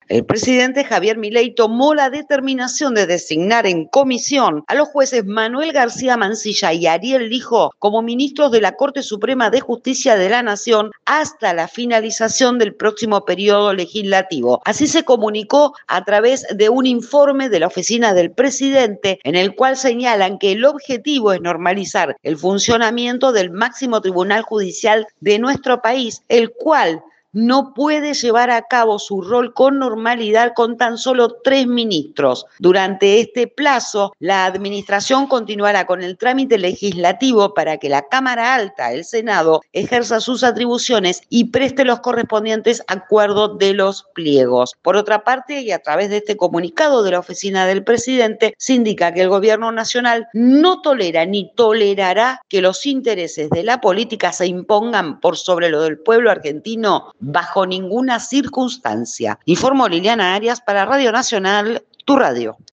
El presidente Javier Milei tomó la determinación de designar en comisión a los jueces Manuel García Mansilla y Ariel Lijo como ministros de la Corte Suprema de Justicia de la Nación hasta la finalización del próximo periodo legislativo. Así se comunicó a través de un informe de la oficina del presidente, en el cual señalan que el objetivo es normalizar el funcionamiento del máximo tribunal judicial de nuestro país, el cual no puede llevar a cabo su rol con normalidad con tan solo 3 ministros. Durante este plazo, la administración continuará con el trámite legislativo para que la Cámara Alta, el Senado, ejerza sus atribuciones y preste los correspondientes acuerdos de los pliegos. Por otra parte, y a través de este comunicado de la oficina del presidente, se indica que el gobierno nacional no tolera ni tolerará que los intereses de la política se impongan por sobre lo del pueblo argentino bajo ninguna circunstancia. Informó Liliana Arias para Radio Nacional, tu radio.